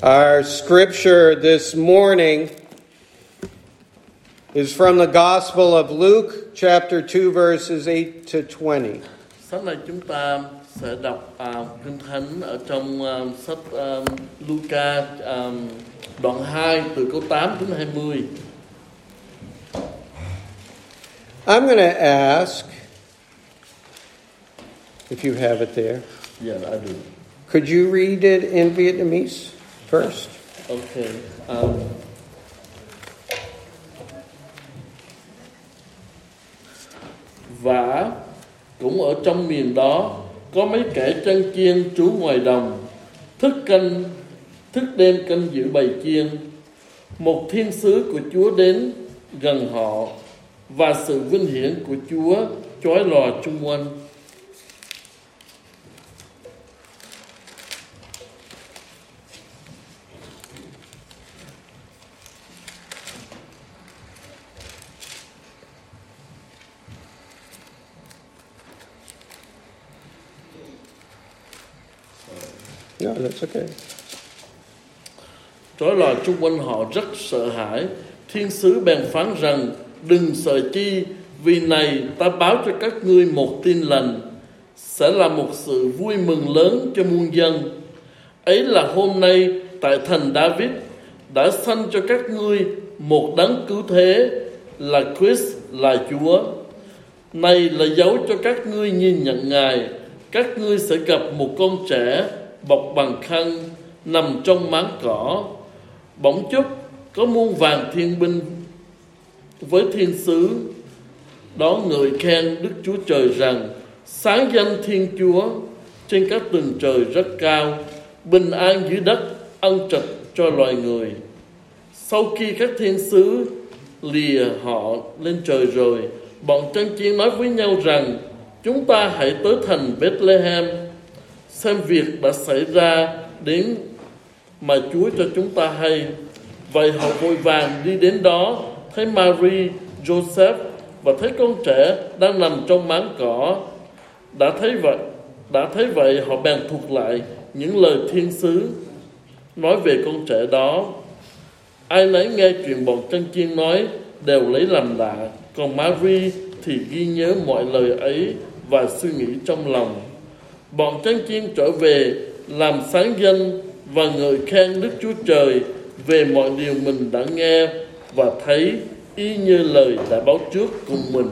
Our scripture this morning is from the Gospel of Luke, chapter 2, verses 8 to 20. Sáng nay chúng ta sẽ đọc Kinh Thánh ở trong sách Luca đoạn 2 từ câu 8 đến 20. I'm going to ask, if you have it there. Yeah, I do. Could you read it in Vietnamese first? Okay. Và cũng ở trong miền đó có mấy kẻ chăn chiên trú ngoài đồng, thức đêm canh giữ bầy chiên. Một thiên sứ của Chúa đến gần họ, và sự vinh hiển của Chúa chói lòa chung quanh. No, that's okay. Trói lòa chung quanh họ rất sợ hãi. Thiên sứ bèn phán rằng: đừng sợ chi, vì này ta báo cho các ngươi một tin lành, sẽ là một sự vui mừng lớn cho muôn dân. Ấy là hôm nay tại thành David đã sanh cho các ngươi một đấng cứu thế, là Christ, là Chúa. Này là dấu cho các ngươi nhìn nhận Ngài. Các ngươi sẽ gặp một con trẻ bọc bằng khăn, nằm trong máng cỏ. Bỗng chốc có muôn vàn thiên binh với thiên sứ đó ngợi khen Đức Chúa Trời rằng: sáng danh Thiên Chúa trên các tầng trời rất cao, bình an dưới đất, ân trạch cho loài người. Sau khi các thiên sứ lìa họ lên trời rồi, bọn chăn chiên nói với nhau rằng: chúng ta hãy tới thành Bethlehem xem việc đã xảy ra đến mà Chúa cho chúng ta hay. Vậy họ vội vàng đi đến đó, thấy Mary, Joseph và thấy con trẻ đang nằm trong máng cỏ. Đã thấy vậy họ bèn thuật lại những lời thiên sứ nói về con trẻ đó. Ai nấy nghe chuyện bọn chăn chiên nói đều lấy làm lạ, còn Mary thì ghi nhớ mọi lời ấy và suy nghĩ trong lòng. Bọn chăn chiên trở về làm sáng danh và ngợi khen Đức Chúa Trời về mọi điều mình đã nghe và thấy, y như lời đã báo trước cùng mình.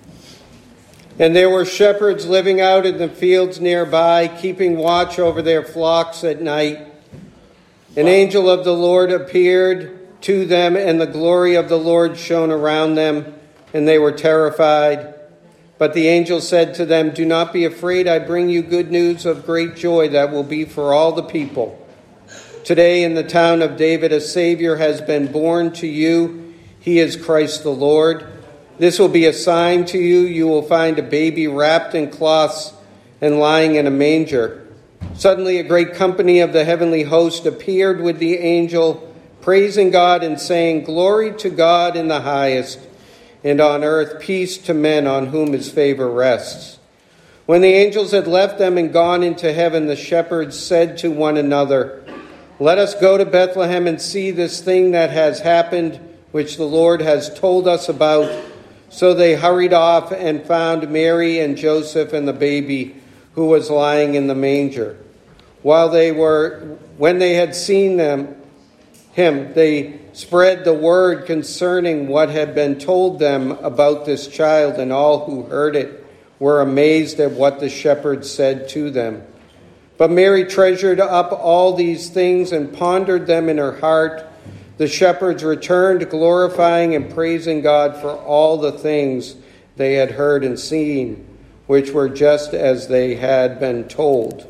And there were shepherds living out in the fields nearby, keeping watch over their flocks at night. An angel of the Lord appeared to them, and the glory of the Lord shone around them, and they were terrified. But the angel said to them, do not be afraid. I bring you good news of great joy that will be for all the people. Today in the town of David a Savior has been born to you. He is Christ the Lord. This will be a sign to you. You will find a baby wrapped in cloths and lying in a manger. Suddenly a great company of the heavenly host appeared with the angel, praising God and saying, glory to God in the highest, and on earth peace to men on whom his favor rests. When the angels had left them and gone into heaven, the shepherds said to one another, let us go to Bethlehem and see this thing that has happened, which the Lord has told us about. So they hurried off and found Mary and Joseph and the baby who was lying in the manger. When they had seen him, they spread the word concerning what had been told them about this child, and all who heard it were amazed at what the shepherds said to them. But Mary treasured up all these things and pondered them in her heart. The shepherds returned, glorifying and praising God for all the things they had heard and seen, which were just as they had been told.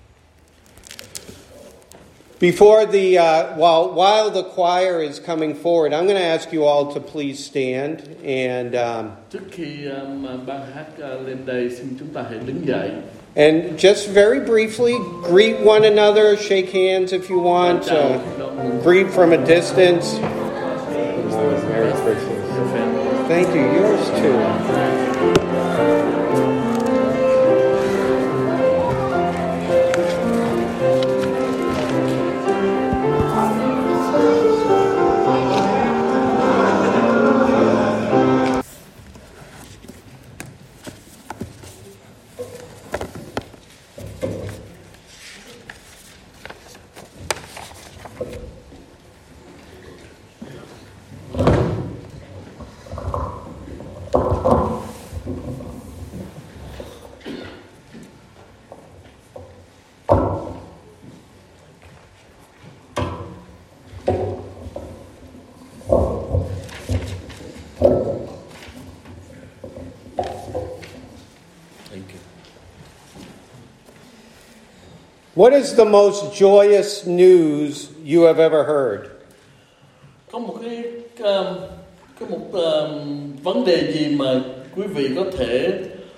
While the choir is coming forward, I'm going to ask you all to please stand. And trước khi ban hát lên đây, xin chúng ta hãy đứng dậy. And just very briefly, greet one another, shake hands if you want, greet from a distance. Merry Christmas. Thank you. Yours too. What is the most joyous news you have ever heard? Có một vấn đề gì mà quý vị có thể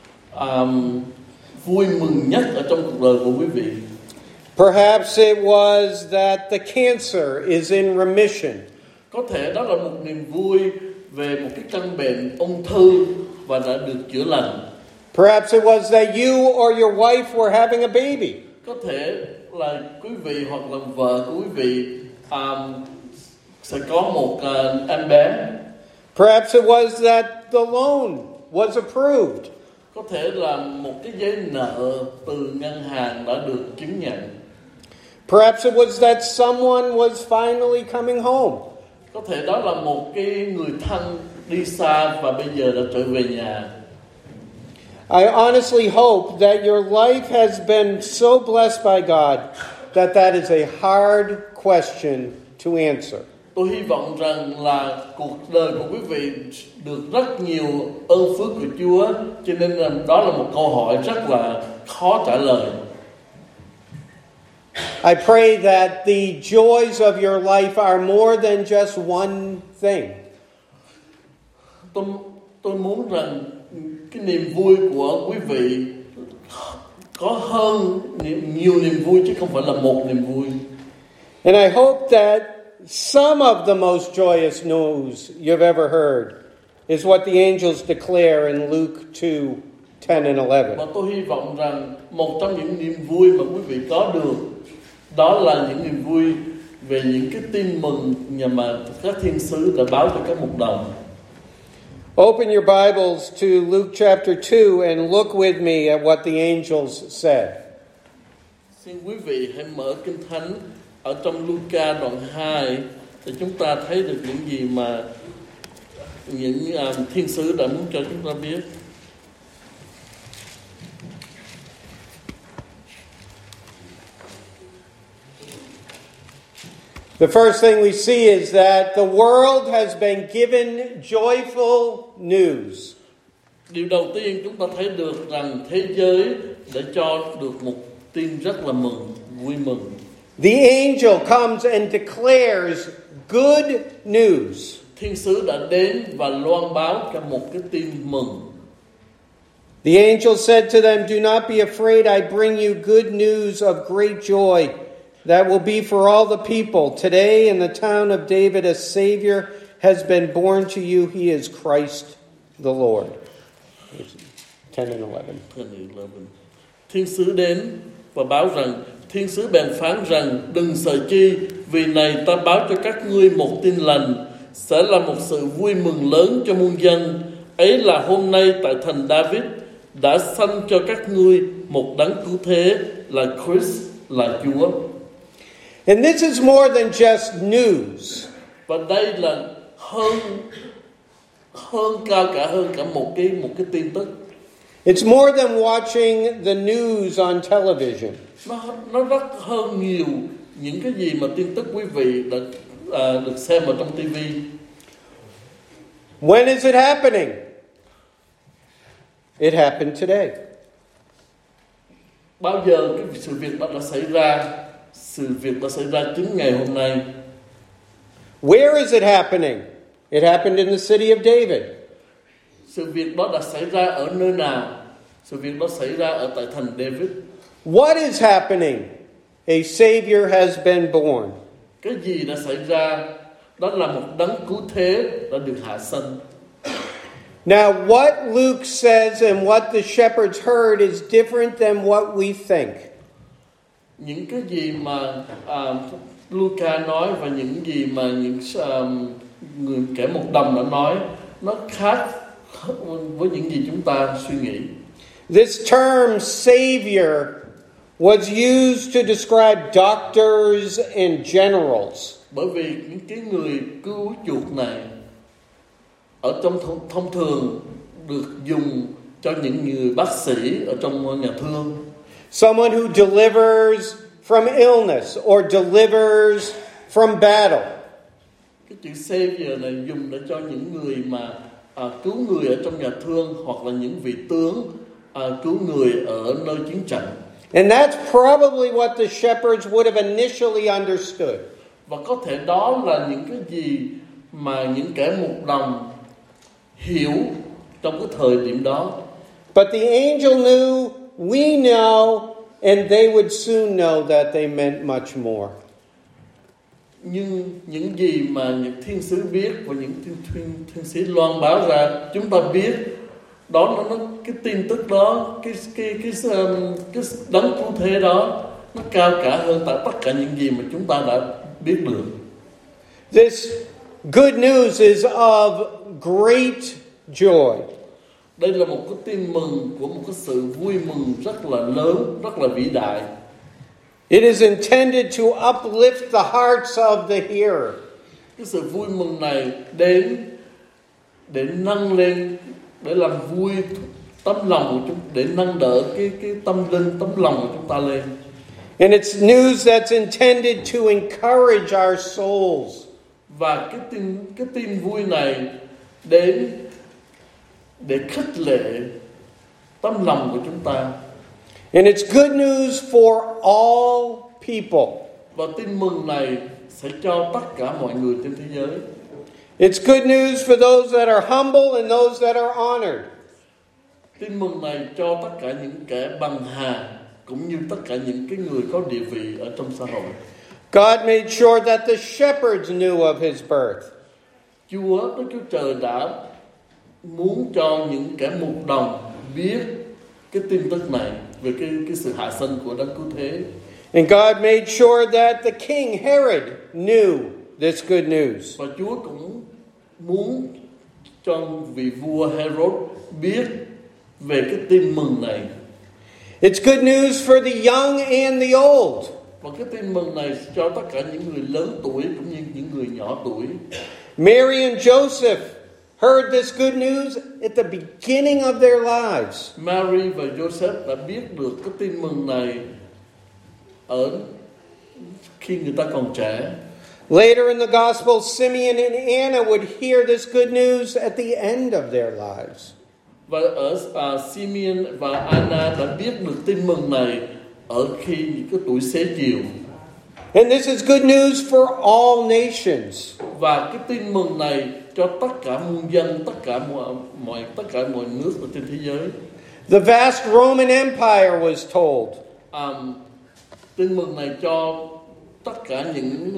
vui mừng nhất ở trong cuộc đời của quý vị? Perhaps it was that the cancer is in remission. Có thể đó là một niềm vui về một cái căn bệnh ung thư và đã được chữa lành. Perhaps it was that you or your wife were having a baby. Có thể là quý vị hoặc là vợ của quý vị sẽ có một em bé. Perhaps it was that the loan was approved. Có thể là một cái giấy nợ từ ngân hàng đã được chứng nhận. Perhaps it was that someone was finally coming home. Có thể đó là một cái người thân đi xa và bây giờ đã trở về nhà. I honestly hope that your life has been so blessed by God that is a hard question to answer. Tôi hy vọng rằng là cuộc đời của quý vị được rất nhiều ơn phước của Chúa, cho nên là đó là một câu hỏi rất là khó trả lời. I pray that the joys of your life are more than just one thing. Tôi muốn rằng cái niềm vui của quý vị có hơn nhiều niềm vui chứ không phải là một niềm vui. And I hope that some of the most joyous news you've ever heard is what the angels declare in Luke 2:10 and 11. Và tôi hy vọng rằng một trong những niềm vui mà quý vị có được đó là những niềm vui về những cái tin mừng mà các thiên sứ đã báo cho các mục đồng. Open your Bibles to Luke chapter 2 and look with me at what the angels said. Xin quý vị hãy mở Kinh Thánh ở trong Luca đoạn 2 để chúng ta thấy được những gì mà những thiên sứ đã muốn cho chúng ta biết. The first thing we see is that the world has been given joyful news. Điều đầu tiên chúng ta thấy được rằng thế giới đã cho được một tin rất là mừng, vui mừng. The angel comes and declares good news. Thiên sứ đã đến và loan báo cho một cái tin mừng. The angel said to them, "Do not be afraid, I bring you good news of great joy that will be for all the people. Today in the town of David a Savior has been born to you. He is Christ the Lord." 10 and 11. Thiên sứ đến và báo rằng, thiên sứ bèn phán rằng, đừng sợ chi, vì này ta báo cho các ngươi một tin lành, sẽ là một sự vui mừng lớn cho muôn dân. Ấy là hôm nay tại thành David đã sanh cho các ngươi một đấng cứu thế, là Christ, là Chúa. And this is more than just news. Và đây là hơn cả một cái tin tức. It's more than watching the news on television. Nó rất hơn nhiều những cái gì mà tin tức quý vị đã được xem ở trong TV. When is it happening? It happened today. Bao giờ cái sự việc đó đã xảy ra? Sự việc đã xảy ra chính ngày hôm nay. Where is it happening? It happened in the city of David. Sự việc đó đã xảy ra ở nơi nào? Sự việc đó xảy ra ở tại thành David. What is happening? A Savior has been born. Cái gì đã xảy ra? Đó là một đấng cứu thế đã được hạ sanh. Now, what Luke says and what the shepherds heard is different than what we think. Những cái gì mà Luca nói và những gì mà những người kẻ mục đồng đã nói, nó khác với những gì chúng ta suy nghĩ. This term Savior was used to describe doctors and generals. Bởi vì những cái người cứu chuộc này ở trong thông thường được dùng cho những người bác sĩ ở trong nhà thương. Someone who delivers from illness or delivers from battle. Cái chữ Savior này dùng để cho những người mà cứu người ở trong nhà thương hoặc là những vị tướng cứu người ở nơi chiến trận. And that's probably what the shepherds would have initially understood. Và có thể đó là những cái gì mà những kẻ mục đồng hiểu trong cái thời điểm đó. But the angel knew, we know, and they would soon know that they meant much more. Nhưng những gì mà những thiên sứ biết và những thiên sứ loan báo ra, chúng ta biết đó nó cái tin tức đó, cái đấng cứu thế đó nó cao cả hơn tất cả những gì mà chúng ta đã biết được. This good news is of great joy. Đây là một cái tin mừng của một cái sự vui mừng rất là lớn, rất là vĩ đại. It is intended to uplift the hearts of the hearer. Cái sự vui mừng này đến để nâng lên, để làm vui tấm lòng của chúng, để nâng đỡ cái tâm linh, tấm lòng của chúng ta lên. And it's news that's intended to encourage our souls. Và cái tin vui này đến để khích lệ tấm lòng của chúng ta. And it's good news for all people. Và tin mừng này sẽ cho tất cả mọi người trên thế giới. It's good news for those that are humble and those that are honored. Tin mừng này cho tất cả những kẻ bằng hà cũng như tất cả những cái người có địa vị ở trong xã hội. God made sure that the shepherds knew of his birth. Đức Chúa Trời đã muốn cho những kẻ mục đồng biết cái tin tức này về cái sự hạ sinh của đấng cứu thế. And God made sure that the king Herod knew this good news. Và Chúa cũng muốn cho vị vua Herod biết về cái tin mừng này. It's good news for the young and the old. Và cái tin mừng này cho tất cả những người lớn tuổi cũng như những người nhỏ tuổi. Mary and Joseph heard this good news at the beginning of their lives. Mary và Joseph đã biết được cái tin mừng này ở khi người ta còn trẻ. Later in the gospel, Simeon and Anna would hear this good news at the end of their lives. Và ở Simeon và Anna đã biết được tin mừng này ở khi những cái tuổi xế chiều. And this is good news for all nations. Và cái tin mừng này cho tất cả muôn dân, tất cả mọi nước ở trên thế giới. The vast Roman Empire was told. Tin mừng này cho tất cả những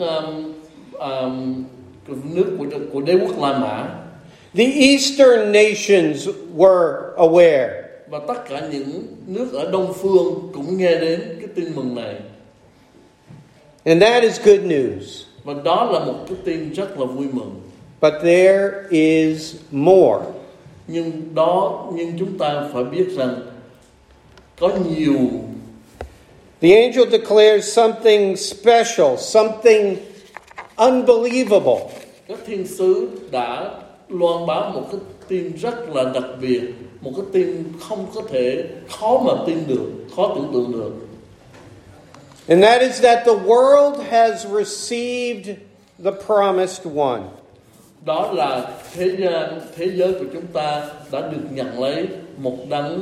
nước của đế quốc La Mã. The Eastern nations were aware. Và tất cả những nước ở Đông Phương cũng nghe đến cái tin mừng này. And that is good news. Và đó là một cái tin rất là vui mừng. But there is more. Nhưng chúng ta phải biết rằng có nhiều. The angel declares something special, something unbelievable. Các thiên sứ đã loan báo một cái tin rất là đặc biệt, một cái tin khó mà tin được, khó tưởng tượng được. And that is that the world has received the promised one. Đó là thế giới của chúng ta đã được nhận lấy một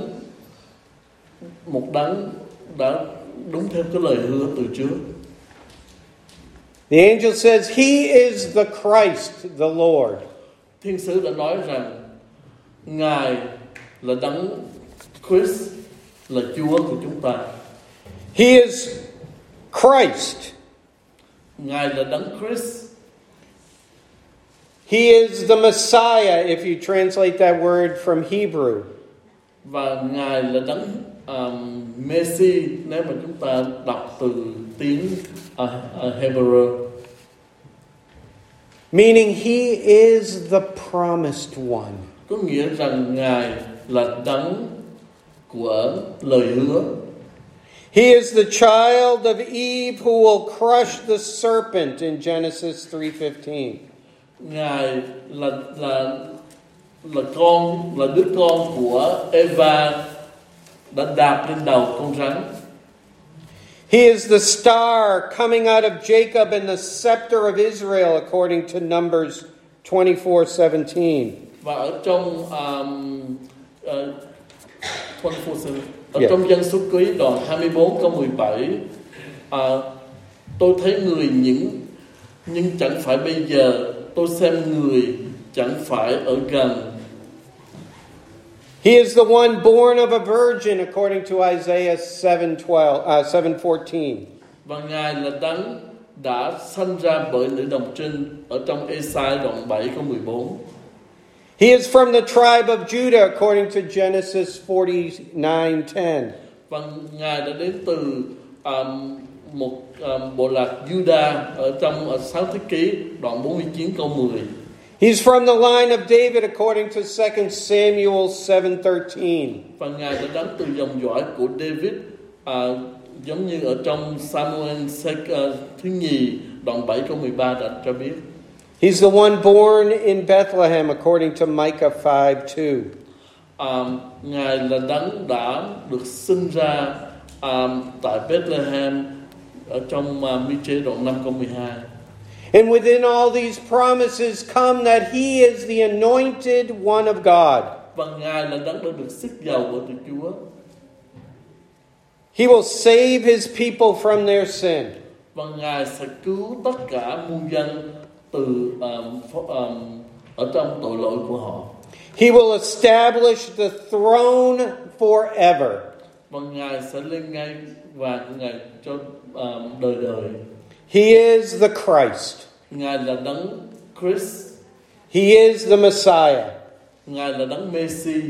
đấng đã đúng theo cái lời hứa từ trước. The angel says, He is the Christ, the Lord. Thiên sứ đã nói rằng Ngài là đấng Christ, là Chúa của chúng ta. He is Christ. Ngài là đấng Christ. He is the Messiah, if you translate that word from Hebrew. Và Ngài là đấng Messi, nếu mà chúng ta đọc từ tiếng Hebrew. Meaning He is the promised one. Có nghĩa rằng Ngài là đấng của lời hứa. He is the child of Eve who will crush the serpent in Genesis 3:15. Ngài là đứa con của Eva đã đạp lên đầu con rắn. He is the star coming out of Jacob and the scepter of Israel according to Numbers 24:17. Và ở trong 24:17 Ở trong Dân Số Ký đoạn 24 câu 17, tôi thấy người nhưng chẳng phải bây giờ, tôi xem người chẳng phải ở gần. He is the one born of a virgin, according to Isaiah 7:14. Và Ngài là đấng đã sanh ra bởi nữ đồng trinh, ở trong Ê-sai đoạn 7 câu 14. He is from the tribe of Judah, according to Genesis 49:10. Và Ngài đã đến từ một bộ lạc Judah ở trong 6 Thế Ký đoạn 49 câu 10. He's from the line of David, according to 2 Samuel 7:13. Và Ngài đã đến từ dòng dõi của David, giống như ở trong Samuel thứ nhì đoạn 7 câu 13 đã cho biết. He's the one born in Bethlehem, according to Micah 5:2. Ngài là đấng đã được sinh ra tại Bethlehem ở trong Mi-chê đoạn 5 câu 12. And within all these promises come that He is the anointed one of God. Và Ngài là đấng đã được xức dầu bởi Đức Chúa. He will save His people from their sin. Và Ngài sẽ cứu tất cả muôn dân từ ở trong tội lỗi của họ. He will establish the throne forever. Và Ngài sẽ lên ngay và Ngài cho đời đời. He is the Christ. Ngài là đấng Christ. He is the Messiah. Ngài là đấng Messi.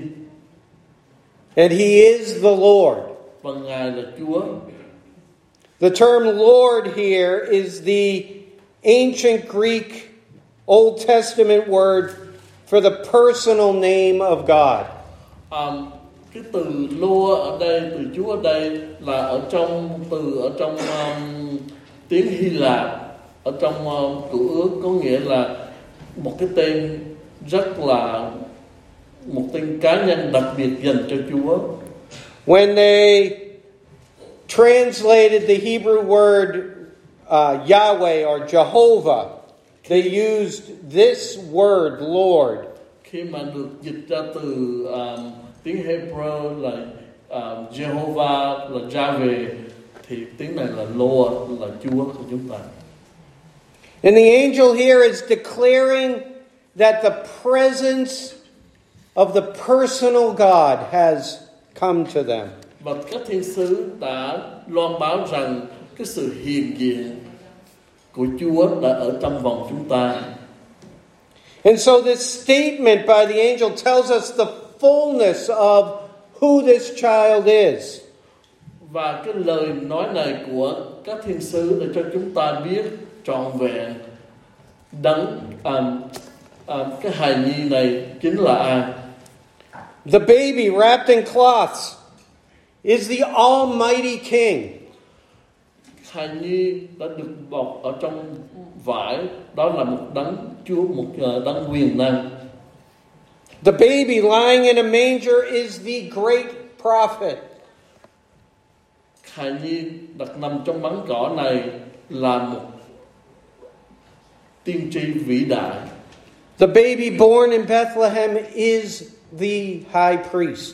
And He is the Lord. Và Ngài là Chúa. The term Lord here is the ancient Greek Old Testament word for the personal name of God. Cái từ Lord ở đây, từ Chúa ở đây là ở trong tiếng Hy Lạp, ở trong Cựu Ước, có nghĩa là một cái tên rất là một tên cá nhân đặc biệt dành cho Chúa. When they translated the Hebrew word Yahweh or Jehovah, they used this word, Lord. Khi mà được dịch ra từ tiếng Hebrew là Jehovah, là Yahweh, thì tiếng này là Lord, là Chúa của chúng ta. And the angel here is declaring that the presence of the personal God has come to them. Và các thiên sứ đã loan báo rằng cái sự hiện diện của Chúa đã ở trong vòng chúng ta. And so this statement by the angel tells us the fullness of who this child is. Và cái lời nói này của các thiên sứ để cho chúng ta biết trọn vẹn đấng cái hài nhi này chính là ai. The baby wrapped in cloths is the Almighty King. Hài nhi đã được bọc ở trong vải, đó là một đấng Chúa, một đấng quyền năng. The baby lying in a manger is the great prophet. Hài nhi đặt nằm trong máng cỏ này là một tiên tri vĩ đại. The baby born in Bethlehem is the high priest.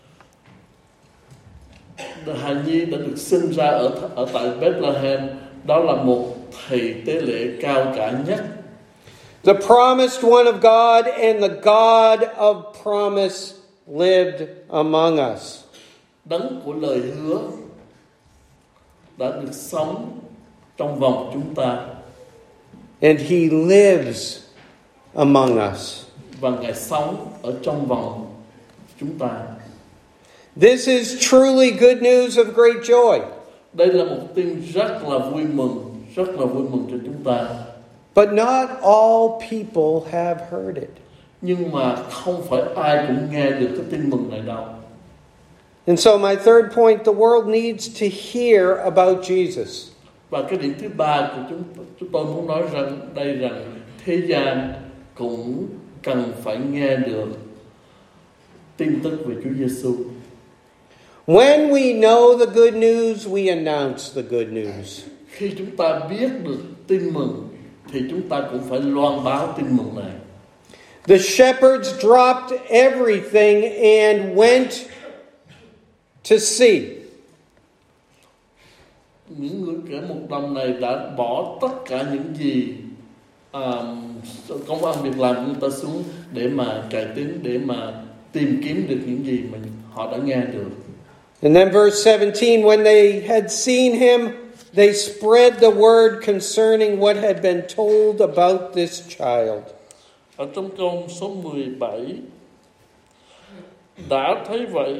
Hài nhi đã được sinh ra ở tại Bethlehem, đó là một thầy tế lễ cao cả nhất. The promised one of God and the God of promise lived among us. Đấng của lời hứa đã được sống trong vòng chúng ta. And He lives among us. Và Ngài sống ở trong vòng chúng ta. This is truly good news of great joy. Đây là một tin rất là vui mừng cho chúng ta. But not all people have heard it. Nhưng mà không phải ai cũng nghe được cái tin mừng này đâu. And so my third point, the world needs to hear about Jesus. Và cái điểm thứ ba của chúng tôi muốn nói rằng thế gian cũng cần phải nghe được tin tức về Chúa Giêsu. When we know the good news, we announce the good news. Khi chúng ta biết được tin mừng thì chúng ta cũng phải loan báo tin mừng này. The shepherds dropped everything and went to see. Những người kẻ mục đồng này đã bỏ tất cả những gì công ăn việc làm của người ta xuống để mà cải tiến, để mà tìm kiếm được những gì mà họ đã nghe được. And then verse 17, when they had seen him, they spread the word concerning what had been told about this child. Ở trong câu số 17, đã thấy vậy,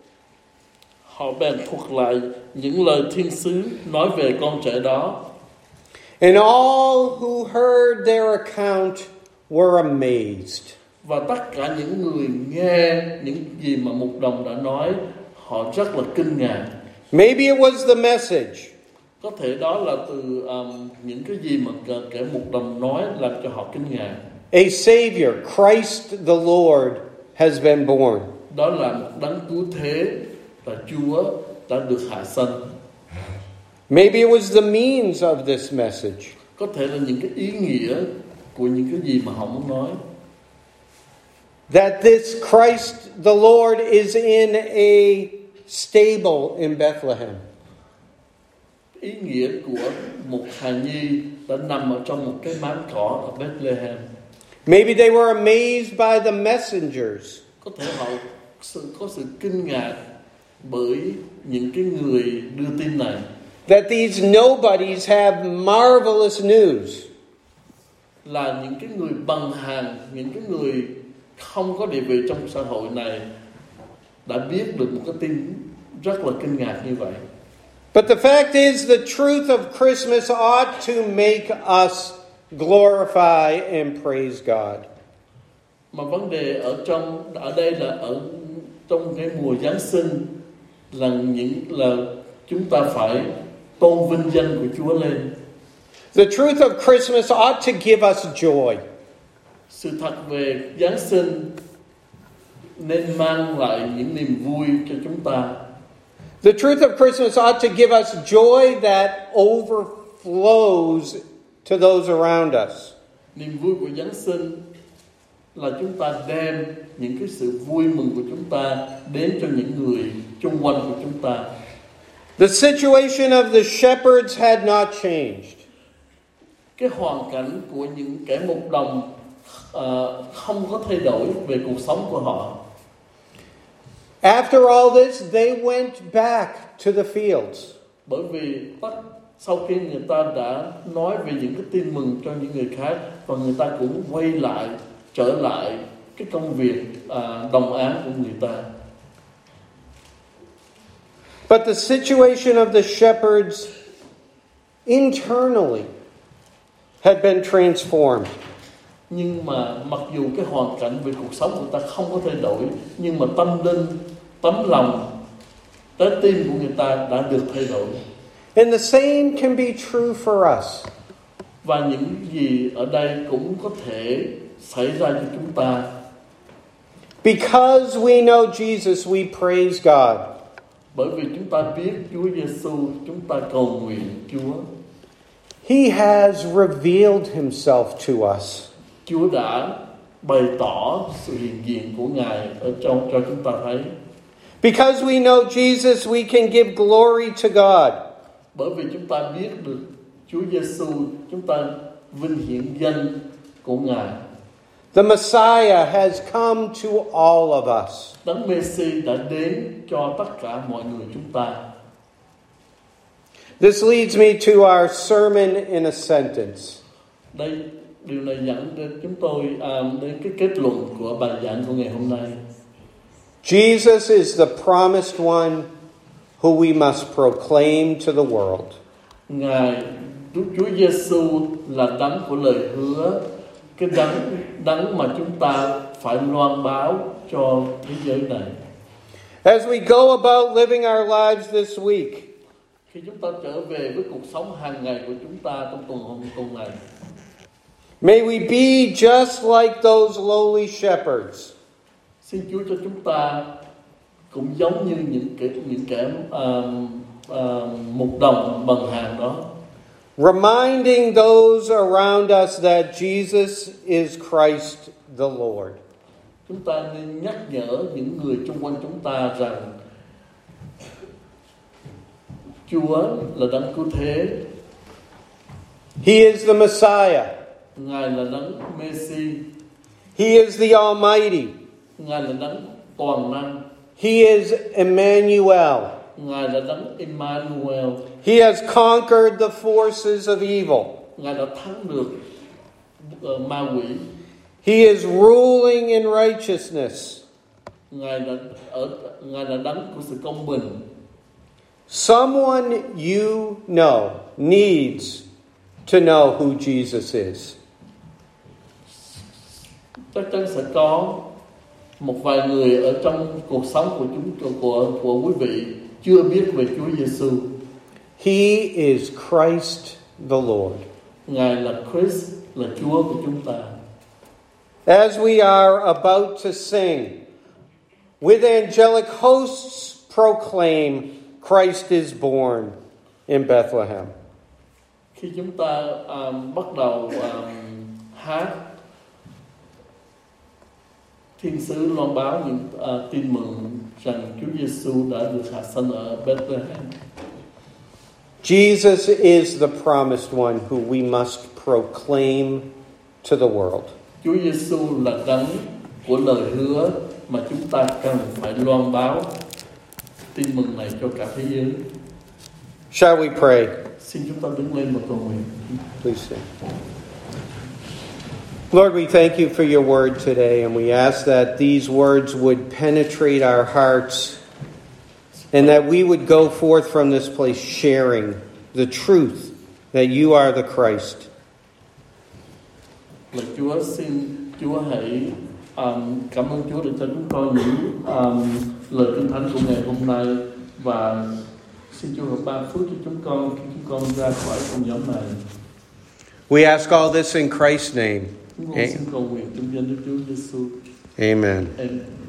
họ bèn thuật lại những lời thiên sứ nói về con trẻ đó. And all who heard their account were amazed. Và tất cả những người nghe những gì mà mục đồng đã nói, họ rất là kinh ngạc. Maybe it was the message. Có thể đó là từ những cái gì mà kẻ mục đồng nói làm cho họ kinh ngạc. A Savior, Christ the Lord, has been born. Đó là một đấng cứu thế, là Chúa đã được hạ sanh. Maybe it was the means of this message. Có thể là những cái ý nghĩa của những cái gì mà họ muốn nói. That this Christ the Lord is in a stable in Bethlehem. Ý nghĩa của một hài nhi đã nằm ở trong một cái máng cỏ ở Bethlehem. Maybe they were amazed by the messengers. Có thể họ có sự kinh ngạc bởi những cái người đưa tin này. That these nobodies have marvelous news. Là những cái người bằng hàng, những cái người không có địa vị trong xã hội này đã biết được một cái tin rất là kinh ngạc như vậy. But the fact is, the truth of Christmas ought to make us glorify and praise God. Mà vấn đề ở đây là ở trong cái mùa Giáng sinh là chúng ta phải tôn vinh danh của Chúa lên. The truth of Christmas ought to give us joy. Sự thật về Giáng sinh nên mang lại những niềm vui cho chúng ta. The truth of Christmas ought to give us joy that overflows to those around us. Niềm vui của Giáng sinh là chúng ta đem những cái sự vui mừng của chúng ta đến cho những người xung quanh của chúng ta. The situation of the shepherds had not changed. Cái hoàn cảnh của những kẻ mục đồng không có thay đổi về cuộc sống của họ. After all this, they went back to the fields. Bởi vì sau khi người ta đã nói về những cái tin mừng cho những người khác, và người ta cũng trở lại cái công việc đồng áng của người ta. But the situation of the shepherds internally had been transformed. Nhưng mà mặc dù cái hoàn cảnh về cuộc sống của người ta không có thay đổi, nhưng mà tâm linh, tấm lòng, trái tim của người ta đã được thay đổi. And the same can be true for us. Và những gì ở đây cũng có thể xảy ra cho chúng ta. Because we know Jesus, we praise God. Bởi vì chúng ta biết Chúa Giêsu, chúng ta cầu nguyện Chúa. He has revealed himself to us. Chúa đã bày tỏ sự hiện diện của Ngài ở trong cho chúng ta thấy. Because we know Jesus, we can give glory to God. Bởi vì chúng ta biết được Chúa Giêsu, chúng ta vinh hiển danh của Ngài. The Messiah has come to all of us. Đấng Messi đã đến cho tất cả mọi người chúng ta. This leads me to our sermon in a sentence. Điều này dẫn đến chúng tôi đến cái kết luận của bài giảng của ngày hôm nay. Jesus is the promised one who we must proclaim to the world. Ngài Chúa Giêsu là đấng của lời hứa, cái đấng mà chúng ta phải loan báo cho thế giới này. As we go about living our lives this week, khi chúng ta trở về với cuộc sống hàng ngày của chúng ta trong tuần này, may we be just like those lowly shepherds. Xin Chúa cho chúng ta cũng giống như những kẻ mục đồng bằng hàng đó. Reminding those around us that Jesus is Christ the Lord. Chúng ta nên nhắc nhở những người xung quanh chúng ta rằng Chúa là đấng cứu thế. He is the Messiah. Ngài là đấng Messi. He is the Almighty. Ngài là đấng toàn năng. He is Emmanuel. Ngài là đấng Emmanuel. He has conquered the forces of evil. Ngài đã thắng được ma quỷ. He is ruling in righteousness. Ngài là đấng của sự công bình. Someone you know needs to know who Jesus is. Chắc chắn sẽ có một vài người ở trong cuộc sống của quý vị chưa biết về Chúa Giêsu. He is Christ the Lord. Ngài là Christ, là Chúa của chúng ta. As we are about to sing, with angelic hosts proclaim, Christ is born in Bethlehem. Khi chúng ta bắt đầu hát, thiên sứ loan báo những tin mừng rằng Chúa Giêsu đã được hạ sanh ở Bethlehem. Jesus is the promised one who we must proclaim to the world. Chúa Giêsu là đấng của lời hứa mà chúng ta cần phải loan báo tin mừng này cho cả thế giới. Shall we pray? Xin chúng ta đứng lên và cầu nguyện. Please sing. Lord, we thank you for your word today, and we ask that these words would penetrate our hearts and that we would go forth from this place sharing the truth that you are the Christ. Lạy Chúa, xin Chúa hãy cảm ơn Chúa để cho chúng con những lời kinh thánh của ngày hôm nay, và xin Chúa hợp ban phước cho chúng con khi chúng con ra khỏi phòng nhóm này. We ask all this in Christ's name. Chúng con xin cầu nguyện trong danh Đức Chúa Giêsu. Amen. Amen.